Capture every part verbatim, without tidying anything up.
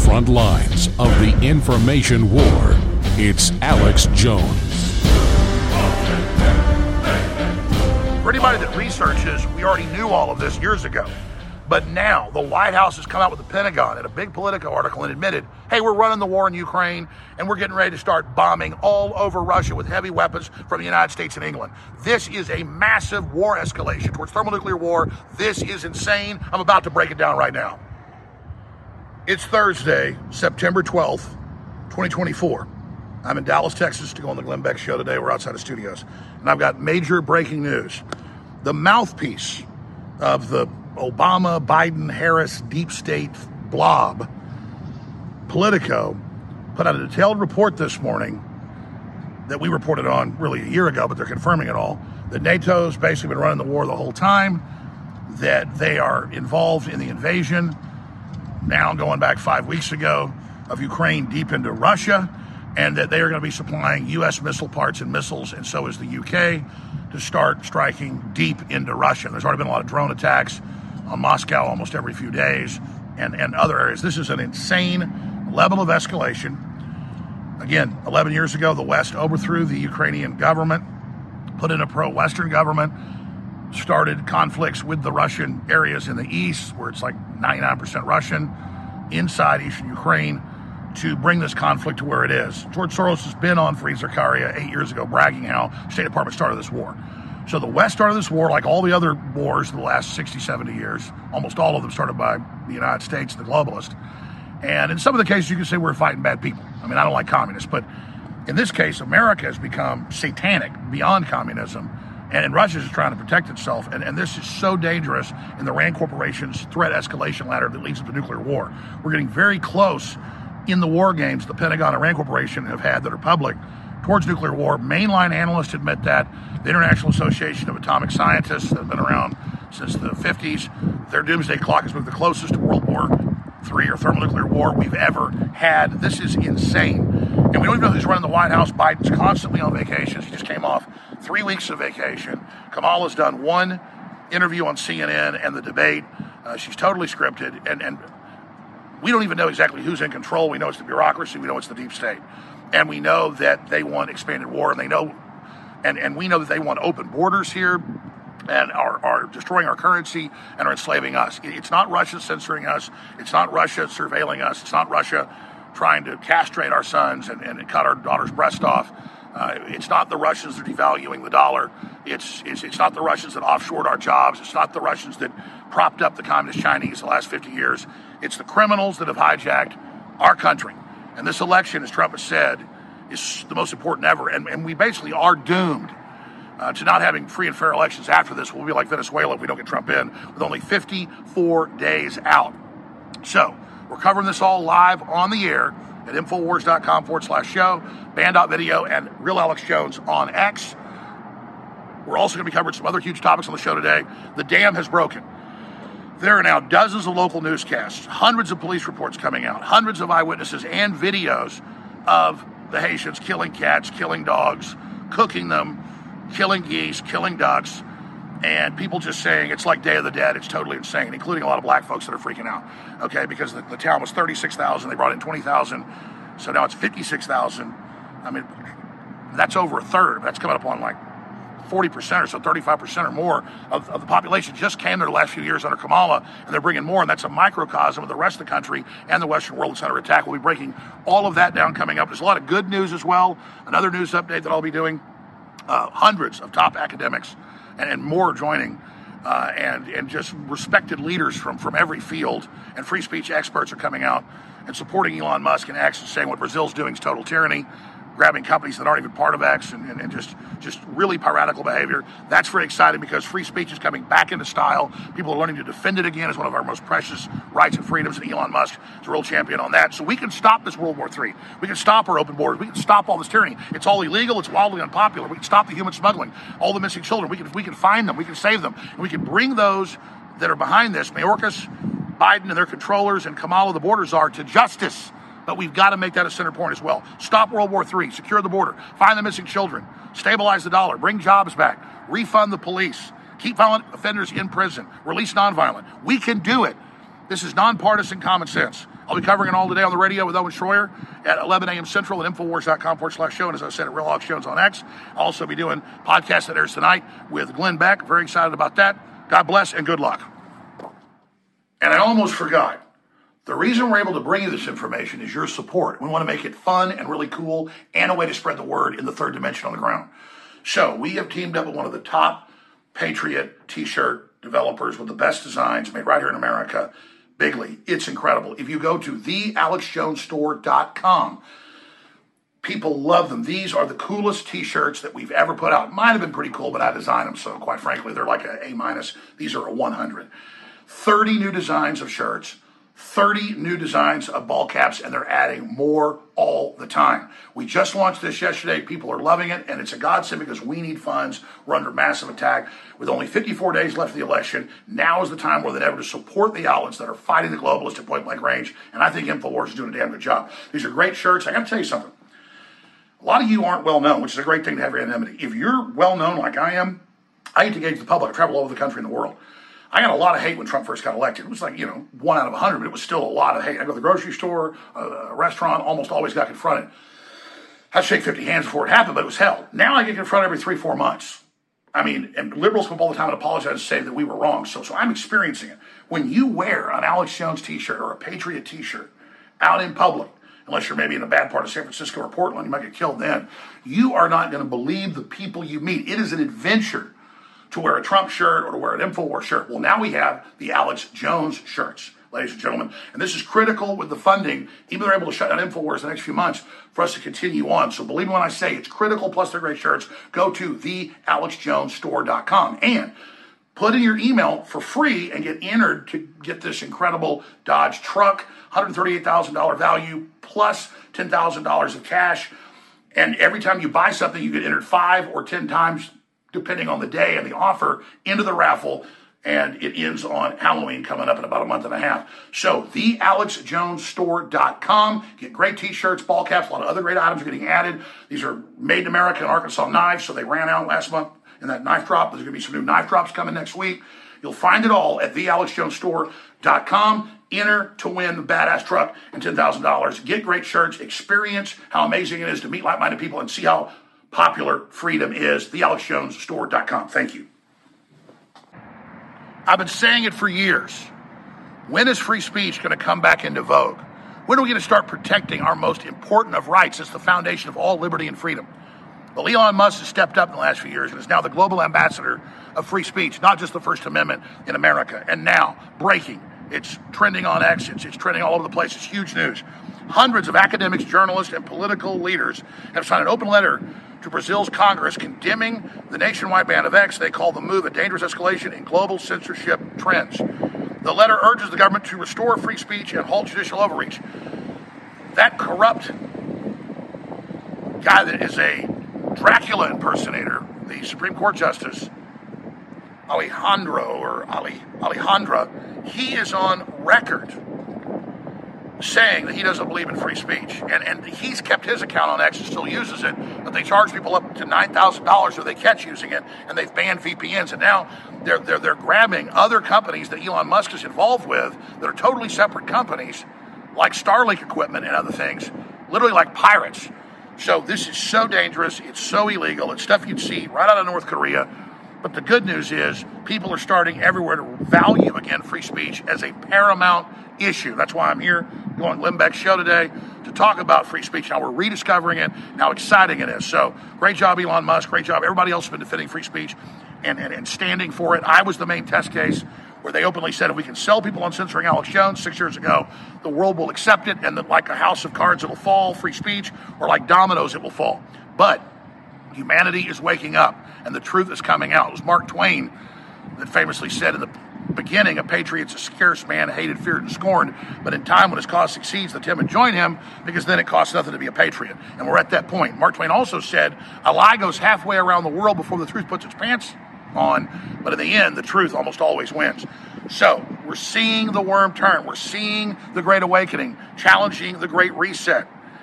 front lines of the information war, it's Alex Jones. For anybody that researches, we already knew all of this years ago. But now the White House has come out with the Pentagon in a big Politico article and admitted, hey, we're running the war in Ukraine and we're getting ready to start bombing all over Russia with heavy weapons from the United States and England. This is a massive war escalation towards thermonuclear war. This is insane. I'm about to break it down right now. It's Thursday, September twelfth, twenty twenty-four. I'm in Dallas, Texas to go on the Glenn Beck Show today. We're outside of studios. And I've got major breaking news. The mouthpiece of the Obama, Biden, Harris, deep state blob, Politico, put out a detailed report this morning that we reported on really a year ago, but they're confirming it all, that NATO's basically been running the war the whole time, that they are involved in the invasion, now going back five weeks ago, of Ukraine deep into Russia, and that they are going to be supplying U S missile parts and missiles, and so is the U K, to start striking deep into Russia. There's already been a lot of drone attacks on Moscow almost every few days, and, and other areas. This is an insane level of escalation. Again, eleven years ago, the West overthrew the Ukrainian government, put in a pro-Western government, started conflicts with the Russian areas in the east, where it's like ninety-nine percent Russian, inside eastern Ukraine, to bring this conflict to where it is. George Soros has been on Fareed Zakaria eight years ago bragging how the State Department started this war. So the West started this war like all the other wars in the last sixty, seventy years, almost all of them started by the United States, the globalists. And in some of the cases, you can say we're fighting bad people. I mean, I don't like communists, but in this case, America has become satanic beyond communism, and Russia is trying to protect itself. And, and this is so dangerous in the Rand Corporation's threat escalation ladder that leads to nuclear war. We're getting very close in the war games the Pentagon and Rand Corporation have had that are public towards nuclear war. Mainline analysts admit that. The International Association of Atomic Scientists that have been around since the fifties, their doomsday clock has moved the closest to World War Three or thermonuclear war we've ever had. This is insane. And we don't even know who's running the White House. Biden's constantly on vacations. He just came off three weeks of vacation. Kamala's done one interview on C N N and the debate. Uh, she's totally scripted. And, and we don't even know exactly who's in control. We know it's the bureaucracy. We know it's the deep state. And we know that they want expanded war, and they know, and, and we know that they want open borders here, and are, are destroying our currency and are enslaving us. It's not Russia censoring us. It's not Russia surveilling us. It's not Russia trying to castrate our sons and, and cut our daughter's breast off. Uh, it's not the Russians that are devaluing the dollar. It's, it's it's not the Russians that offshored our jobs. It's not the Russians that propped up the communist Chinese the last fifty years. It's the criminals that have hijacked our country. And this election, as Trump has said, is the most important ever. And, and we basically are doomed uh, to not having free and fair elections after this. We'll be like Venezuela if we don't get Trump in, with only fifty-four days out. So we're covering this all live on the air at Infowars.com forward slash show, Band.video, and Real Alex Jones on X. We're also going to be covering some other huge topics on the show today. The dam has broken. There are now dozens of local newscasts, hundreds of police reports coming out, hundreds of eyewitnesses and videos of the Haitians killing cats, killing dogs, cooking them, killing geese, killing ducks, and people just saying it's like Day of the Dead. It's totally insane, including a lot of black folks that are freaking out, okay, because the, the town was thirty-six thousand. They brought in twenty thousand, so now it's fifty-six thousand. I mean, that's over a third. That's coming up on like forty percent or so, thirty-five percent or more of, of the population just came there the last few years under Kamala, and they're bringing more, and that's a microcosm of the rest of the country and the Western world that's under attack. We'll be breaking all of that down coming up. There's a lot of good news as well. Another news update that I'll be doing, uh, hundreds of top academics and, and more joining, uh, and, and just respected leaders from, from every field, and free speech experts are coming out and supporting Elon Musk and X and saying what Brazil's doing is total tyranny, grabbing companies that aren't even part of X, and, and, and just, just really piratical behavior. That's very exciting because free speech is coming back into style. People are learning to defend it again as one of our most precious rights and freedoms, and Elon Musk is a real champion on that. So we can stop this World War Three. We can stop our open borders. We can stop all this tyranny. It's all illegal. It's wildly unpopular. We can stop the human smuggling, all the missing children. We can, we can find them. We can save them. And we can bring those that are behind this, Mayorkas, Biden and their controllers, and Kamala, the border czar, to justice. But we've got to make that a center point as well. Stop World War Three, secure the border, find the missing children, stabilize the dollar, bring jobs back, refund the police, keep violent offenders in prison, release nonviolent. We can do it. This is nonpartisan common sense. I'll be covering it all today on the radio with Owen Schroyer at eleven a.m. Central at Infowars.com forward slash show. And as I said, at Real Alex Jones on X. I'll also be doing podcast that airs tonight with Glenn Beck. Very excited about that. God bless and good luck. And I almost forgot. The reason we're able to bring you this information is your support. We want to make it fun and really cool and a way to spread the word in the third dimension on the ground. So we have teamed up with one of the top Patriot t-shirt developers with the best designs made right here in America, Bigley. It's incredible. If you go to the alex jones store dot com, people love them. These are the coolest t-shirts that we've ever put out. Might have been pretty cool, but I designed them, so quite frankly, they're like a A minus. These are a one hundred. thirty new designs of shirts, thirty new designs of ball caps, and they're adding more all the time. We just launched this yesterday. People are loving it, and it's a godsend because we need funds. We're under massive attack. With only fifty-four days left of the election, now is the time more than ever to support the outlets that are fighting the globalists at point-blank range, and I think InfoWars is doing a damn good job. These are great shirts. I got to tell you something. A lot of you aren't well-known, which is a great thing to have anonymity. If you're well-known like I am, I get to engage the public. I travel all over the country and the world. I got a lot of hate when Trump first got elected. It was like, you know, one out of a hundred, but it was still a lot of hate. I go to the grocery store, a restaurant, almost always got confronted. I'd shake fifty hands before it happened, but it was hell. Now I get confronted every three, four months. I mean, and liberals come up all the time and apologize and say that we were wrong. So, so I'm experiencing it. When you wear an Alex Jones t-shirt or a Patriot t-shirt out in public, unless you're maybe in a bad part of San Francisco or Portland, you might get killed then, you are not going to believe the people you meet. It is an adventure to wear a Trump shirt or to wear an InfoWars shirt. Well, now we have the Alex Jones shirts, ladies and gentlemen. And this is critical with the funding. Even they're able to shut down InfoWars the next few months for us to continue on. So believe me when I say it's critical, plus they're great shirts. Go to the alex jones store dot com and put in your email for free and get entered to get this incredible Dodge truck, one hundred thirty-eight thousand dollars value, plus ten thousand dollars of cash. And every time you buy something, you get entered five or ten times, depending on the day and the offer, into the raffle, and it ends on Halloween coming up in about a month and a half. So, the alex jones store dot com. Get great t-shirts, ball caps, a lot of other great items are getting added. These are made in America and Arkansas knives, so they ran out last month in that knife drop. There's going to be some new knife drops coming next week. You'll find it all at the alex jones store dot com. Enter to win the badass truck and ten thousand dollars. Get great shirts. Experience how amazing it is to meet like-minded people and see how popular freedom is. the alex jones store dot com. Thank you. I've been saying it for years. When is free speech going to come back into vogue? When are we going to start protecting our most important of rights? It's the foundation of all liberty and freedom. Well, Elon Musk has stepped up in the last few years and is now the global ambassador of free speech, not just the First Amendment in America. And now, breaking, it's trending on X, it's, it's trending all over the place. It's huge news. Hundreds of academics, journalists, and political leaders have signed an open letter to Brazil's Congress condemning the nationwide ban of X. They call the move a dangerous escalation in global censorship trends. The letter urges the government to restore free speech and halt judicial overreach. That corrupt guy that is a Dracula impersonator, the Supreme Court Justice, Alejandro or Ali, Alejandra, he is on record saying that he doesn't believe in free speech. And, and he's kept his account on X and still uses it, but they charge people up to nine thousand dollars if they catch using it, and they've banned V P Ns. And now they're, they're, they're grabbing other companies that Elon Musk is involved with that are totally separate companies, like Starlink equipment and other things, literally like pirates. So this is so dangerous. It's so illegal. It's stuff you'd see right out of North Korea. But the good news is people are starting everywhere to value, again, free speech as a paramount issue. That's why I'm here on Glenn Beck's show today to talk about free speech, how we're rediscovering it, and how exciting it is. So great job, Elon Musk. Great job. Everybody else has been defending free speech and, and, and standing for it. I was the main test case where they openly said if we can sell people on censoring Alex Jones six years ago, the world will accept it, and that like a house of cards, it'll fall, free speech, or like dominoes, it will fall. But humanity is waking up, and the truth is coming out. It was Mark Twain that famously said in the beginning, a patriot's a scarce man, hated, feared, and scorned. But in time when his cause succeeds, the timid join him, because then it costs nothing to be a patriot. And we're at that point. Mark Twain also said, a lie goes halfway around the world before the truth puts its pants on, but in the end, the truth almost always wins. So we're seeing the worm turn. We're seeing the Great Awakening, challenging the Great Reset.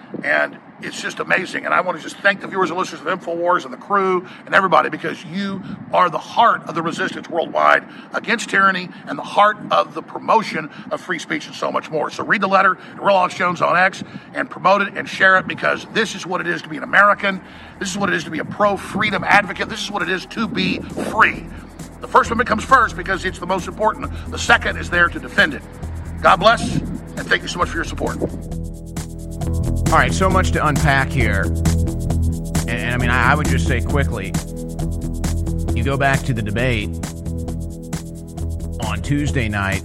And it's just amazing. And I want to just thank the viewers and listeners of InfoWars and the crew and everybody, because you are the heart of the resistance worldwide against tyranny and the heart of the promotion of free speech and so much more. So read the letter to Real Alex Jones on X and promote it and share it, because this is what it is to be an American. This is what it is to be a pro-freedom advocate. This is what it is to be free. The First Amendment comes first because it's the most important. The second is there to defend it. God bless, and thank you so much for your support. All right, so much to unpack here. And, and I mean, I, I would just say quickly, you go back to the debate on Tuesday night,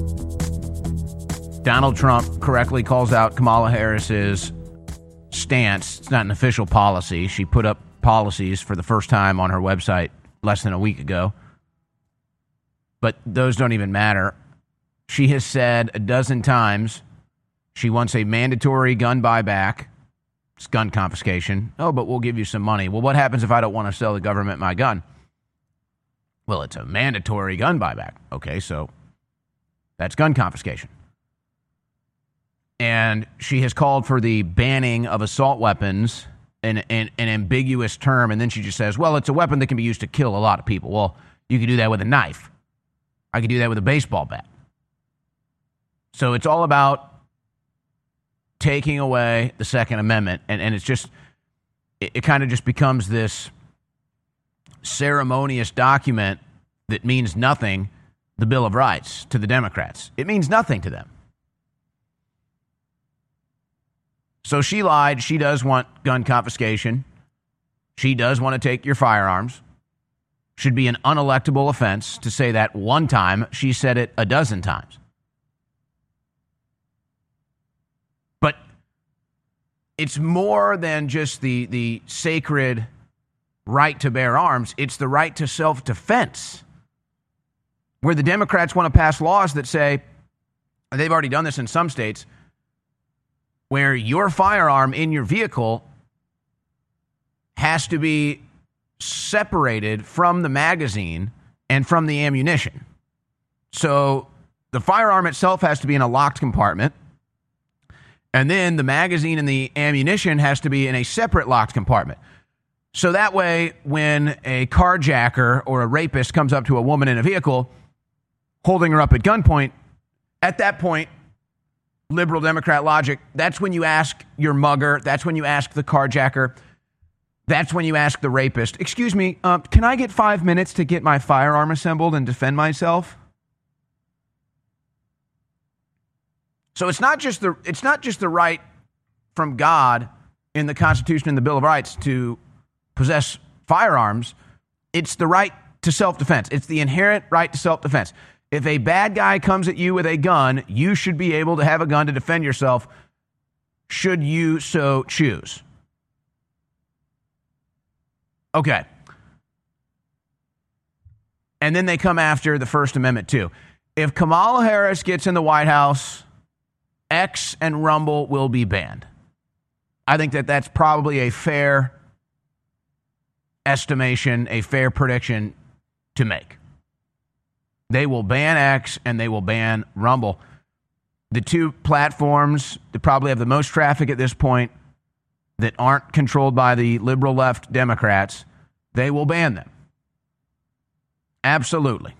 Donald Trump correctly calls out Kamala Harris's stance. It's not an official policy. She put up policies for the first time on her website less than a week ago. But those don't even matter. She has said a dozen times she wants a mandatory gun buyback. It's gun confiscation. Oh, but we'll give you some money. Well, what happens if I don't want to sell the government my gun? Well, it's a mandatory gun buyback. Okay, so that's gun confiscation. And she has called for the banning of assault weapons, an, an, an ambiguous term, and then she just says, well, it's a weapon that can be used to kill a lot of people. Well, you could do that with a knife. I could do that with a baseball bat. So it's all about taking away the Second Amendment, and, and it's just, it, it kind of just becomes this ceremonious document that means nothing, the Bill of Rights, to the Democrats. It means nothing to them. So she lied. She does want gun confiscation. She does want to take your firearms. Should be an unelectable offense to say that one time. She said it a dozen times. But it's more than just the, the sacred right to bear arms. It's the right to self-defense, where the Democrats want to pass laws that say, and they've already done this in some states, where your firearm in your vehicle has to be separated from the magazine and from the ammunition. So the firearm itself has to be in a locked compartment, and then the magazine and the ammunition has to be in a separate locked compartment. So that way, when a carjacker or a rapist comes up to a woman in a vehicle, holding her up at gunpoint, at that point, liberal Democrat logic, that's when you ask your mugger, that's when you ask the carjacker, that's when you ask the rapist, excuse me, uh, can I get five minutes to get my firearm assembled and defend myself? So it's not just the it's not just the right from God in the Constitution and the Bill of Rights to possess firearms. It's the right to self-defense. It's the inherent right to self-defense. If a bad guy comes at you with a gun, you should be able to have a gun to defend yourself, should you so choose. Okay. And then they come after the First Amendment too. If Kamala Harris gets in the White House, X and Rumble will be banned. I think that that's probably a fair estimation, a fair prediction to make. They will ban X and they will ban Rumble. The two platforms that probably have the most traffic at this point that aren't controlled by the liberal left Democrats, they will ban them. Absolutely.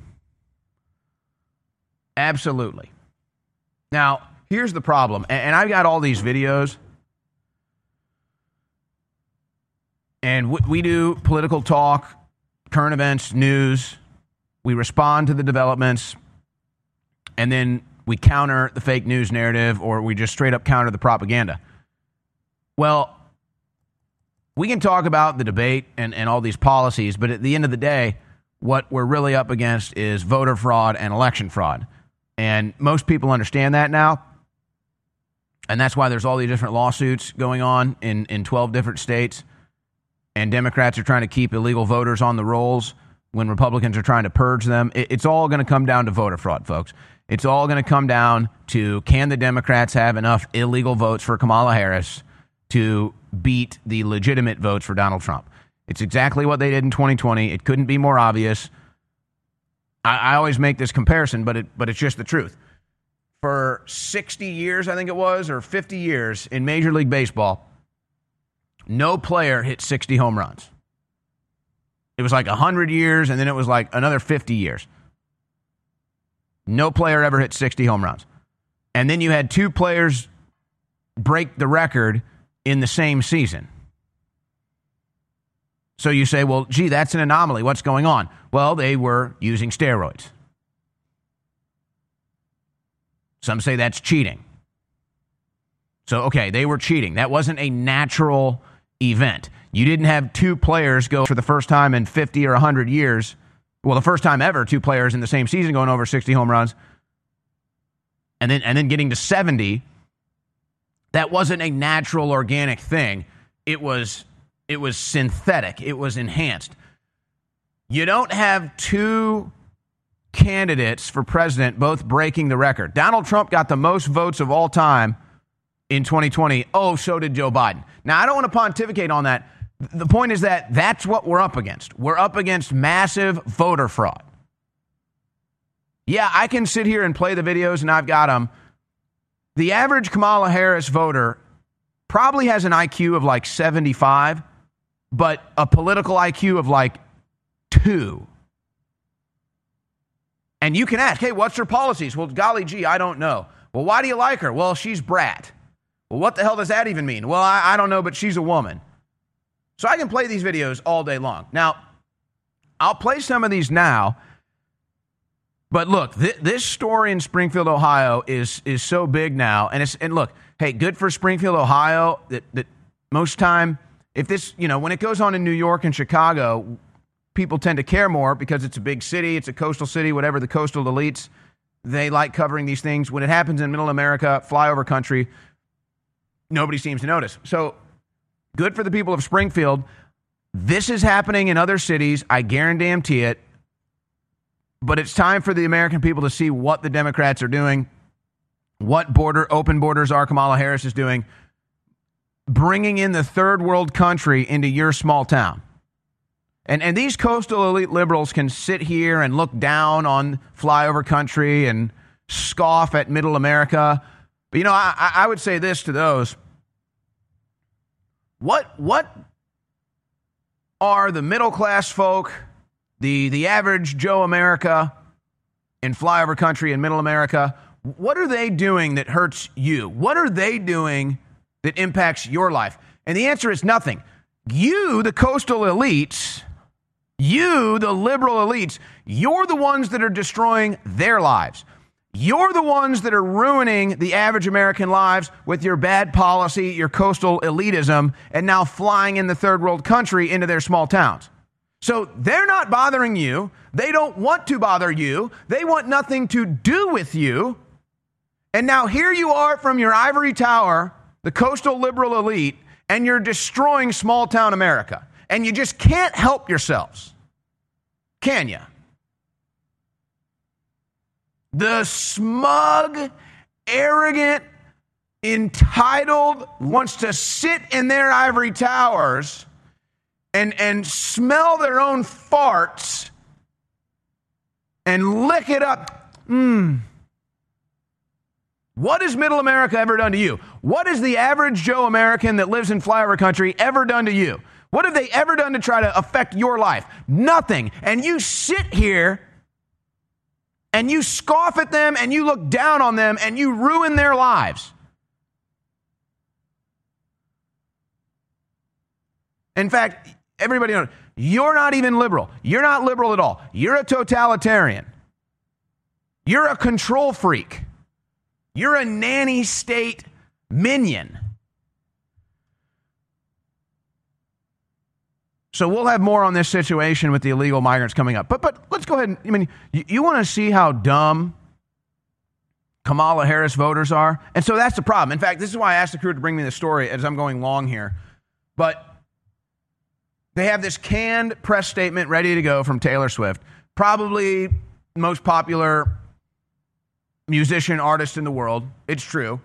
Absolutely. Now, here's the problem, and I've got all these videos, and we do political talk, current events, news. We respond to the developments, and then we counter the fake news narrative, or we just straight up counter the propaganda. Well, we can talk about the debate and, and all these policies, but at the end of the day, what we're really up against is voter fraud and election fraud. And most people understand that now. And that's why there's all these different lawsuits going on in, in twelve different states. And Democrats are trying to keep illegal voters on the rolls when Republicans are trying to purge them. It, it's all going to come down to voter fraud, folks. It's all going to come down to, can the Democrats have enough illegal votes for Kamala Harris to beat the legitimate votes for Donald Trump? It's exactly what they did in twenty twenty. It couldn't be more obvious. I, I always make this comparison, but it but it's just the truth. For sixty years, I think it was, or fifty years in Major League Baseball, no player hit sixty home runs. It was like one hundred years, and then it was like another fifty years. No player ever hit sixty home runs. And then you had two players break the record in the same season. So you say, well, gee, that's an anomaly. What's going on? Well, they were using steroids. Some say that's cheating. So, okay, they were cheating. That wasn't a natural event. You didn't have two players go for the first time in fifty or one hundred years. Well, the first time ever, two players in the same season going over sixty home runs. And then, and then getting to seventy. That wasn't a natural, organic thing. It was, it was synthetic. It was enhanced. You don't have two candidates for president both breaking the record. Donald Trump got the most votes of all time in twenty twenty. Oh, so did Joe Biden. Now, I don't want to pontificate on that. The point is that that's what we're up against. We're up against massive voter fraud. Yeah, I can sit here and play the videos, and I've got them. The average Kamala Harris voter probably has an I Q of like seventy-five, but a political I Q of like two. And you can ask, hey, what's her policies? Well, golly gee, I don't know. Well, why do you like her? Well, she's brat. Well, what the hell does that even mean? Well, I, I don't know, but she's a woman. So I can play these videos all day long. Now, I'll play some of these now. But look, th- this story in Springfield, Ohio is is so big now. And it's and look, hey, good for Springfield, Ohio, that, that most time, if this, you know, when it goes on in New York and Chicago, people tend to care more because it's a big city, it's a coastal city, whatever, the coastal elites, they like covering these things. When it happens in middle America, flyover country, nobody seems to notice. So good for the people of Springfield. This is happening in other cities. I guarantee it. But it's time for the American people to see what the Democrats are doing, what border open borders are Kamala Harris is doing, bringing in the third world country into your small town. And and these coastal elite liberals can sit here and look down on flyover country and scoff at middle America. But, you know, I, I would say this to those. What what are the middle class folk, the the average Joe America in flyover country in middle America, what are they doing that hurts you? What are they doing that impacts your life? And the answer is nothing. You, the coastal elites, you, the liberal elites, you're the ones that are destroying their lives. You're the ones that are ruining the average American lives with your bad policy, your coastal elitism, and now flying in the third world country into their small towns. So they're not bothering you. They don't want to bother you. They want nothing to do with you. And now here you are from your ivory tower, the coastal liberal elite, and you're destroying small town America. And you just can't help yourselves. Can you? The smug, arrogant, entitled wants to sit in their ivory towers and, and smell their own farts and lick it up. Mmm. What has middle America ever done to you? What has the average Joe American that lives in flyover country ever done to you? What have they ever done to try to affect your life? Nothing. And you sit here and you scoff at them and you look down on them and you ruin their lives. In fact, everybody knows, you're not even liberal. You're not liberal at all. You're a totalitarian. You're a control freak. You're a nanny state minion. So we'll have more on this situation with the illegal migrants coming up. But but let's go ahead and, I mean, you, you want to see how dumb Kamala Harris voters are? And so that's the problem. In fact, this is why I asked the crew to bring me the story as I'm going long here. But they have this canned press statement ready to go from Taylor Swift, probably most popular musician, artist in the world. It's true.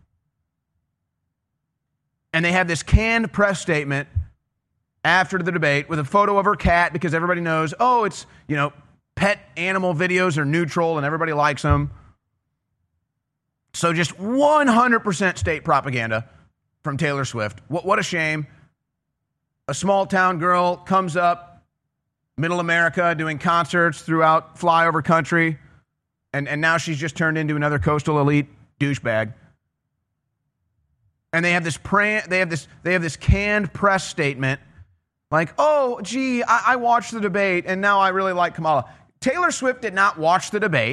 And they have this canned press statement after the debate with a photo of her cat because everybody knows, oh, it's, you know, pet animal videos are neutral and everybody likes them. So just one hundred percent state propaganda from Taylor Swift. What, what a shame. A small town girl comes up, middle America, doing concerts throughout flyover country, and, and now she's just turned into another coastal elite douchebag. And they have this pra- they have this they have this canned press statement like, oh, gee, I, I watched the debate and now I really like Kamala. Taylor Swift did not watch the debate.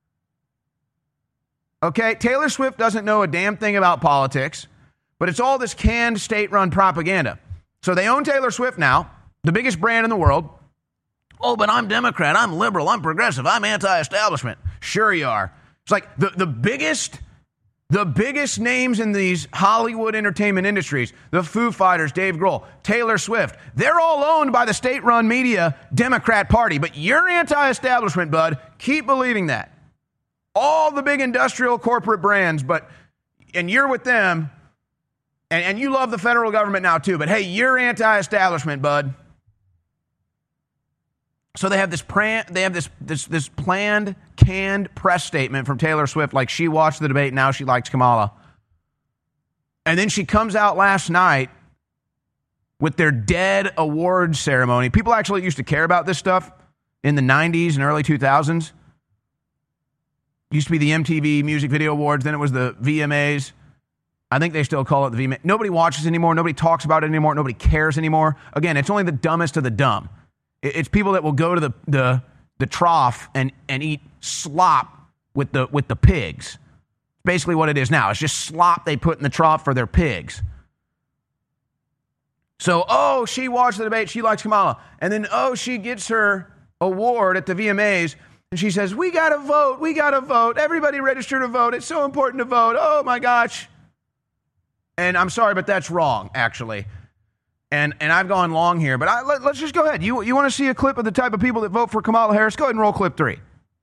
Okay, Taylor Swift doesn't know a damn thing about politics, but it's all this canned state-run propaganda. So they own Taylor Swift now, the biggest brand in the world. Oh, but I'm Democrat, I'm liberal, I'm progressive, I'm anti-establishment. Sure you are. It's like the, the biggest, the biggest names in these Hollywood entertainment industries, the Foo Fighters, Dave Grohl, Taylor Swift, they're all owned by the state-run media Democrat Party. But you're anti-establishment, bud. Keep believing that. All the big industrial corporate brands, but, and you're with them, and, and you love the federal government now too, but hey, you're anti-establishment, bud. So they have this pran- they have this, this this planned, canned press statement from Taylor Swift, like she watched the debate, now she likes Kamala. And then she comes out last night with their dead awards ceremony. People actually used to care about this stuff in the nineties and early two thousands. Used to be the M T V Music Video Awards, then it was the V M As. I think they still call it the V M A. Nobody watches anymore. Nobody talks about it anymore. Nobody cares anymore. Again, it's only the dumbest of the dumb. It's people that will go to the the, the trough and, and eat slop with the with the pigs. Basically what it is now. It's just slop they put in the trough for their pigs. So, oh, she watched the debate. She likes Kamala. And then, oh, she gets her award at the V M As. And she says, we got to vote. We got to vote. Everybody register to vote. It's so important to vote. Oh, my gosh. And I'm sorry, but that's wrong, actually. And and I've gone long here, but I, let, let's just go ahead. You, you want to see a clip of the type of people that vote for Kamala Harris? Go ahead and roll clip three.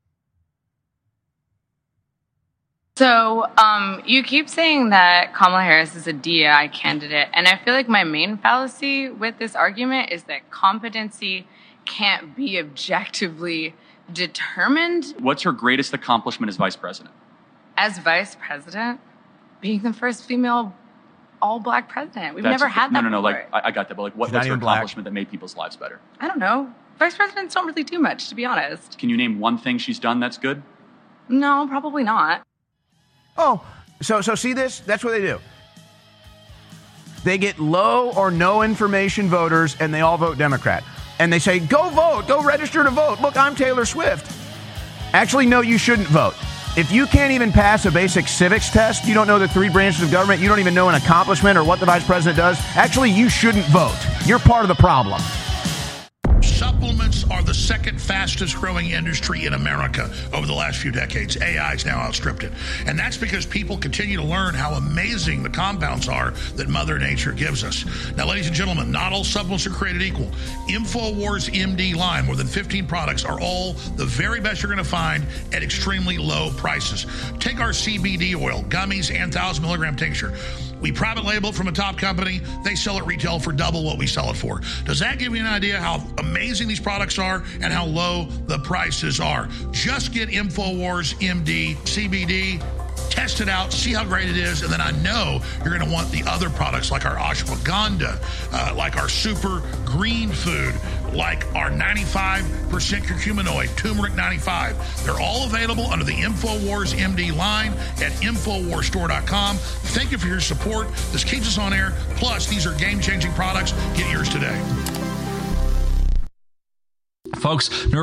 So um, you keep saying that Kamala Harris is a D E I candidate, and I feel like my main fallacy with this argument is that competency can't be objectively determined. What's her greatest accomplishment as vice president? As vice president, being the first female all-black president. We've That's, never had that No, no, no. before. Like I, I got that, but like, what, what's her accomplishment black. that made people's lives better? I don't know. Vice presidents don't really do much, to be honest. Can you name one thing she's done that's good? No, probably not. Oh, so so see this? That's what they do. They get low or no information voters, and they all vote Democrat. And they say, go vote, go register to vote. Look, I'm Taylor Swift. Actually, no, you shouldn't vote. If you can't even pass a basic civics test, you don't know the three branches of government, you don't even know an accomplishment or what the vice president does, actually, you shouldn't vote. You're part of the problem. Supplements are the second fastest growing industry in America over the last few decades. A I has now outstripped it. And that's because people continue to learn how amazing the compounds are that Mother Nature gives us. Now, ladies and gentlemen, not all supplements are created equal. InfoWars M D line, more than fifteen products, are all the very best you're going to find at extremely low prices. Take our C B D oil, gummies, and one thousand milligram tincture. We private label it from a top company. They sell it retail for double what we sell it for. Does that give you an idea how amazing these products are and how low the prices are? Just get InfoWars M D C B D. Test it out, see how great it is, and then I know you're going to want the other products like our ashwagandha, uh, like our super green food, like our ninety-five percent curcuminoid, turmeric ninety-five. They're all available under the InfoWars M D line at infowars store dot com. Thank you for your support. This keeps us on air. Plus, these are game-changing products. Get yours today. Folks,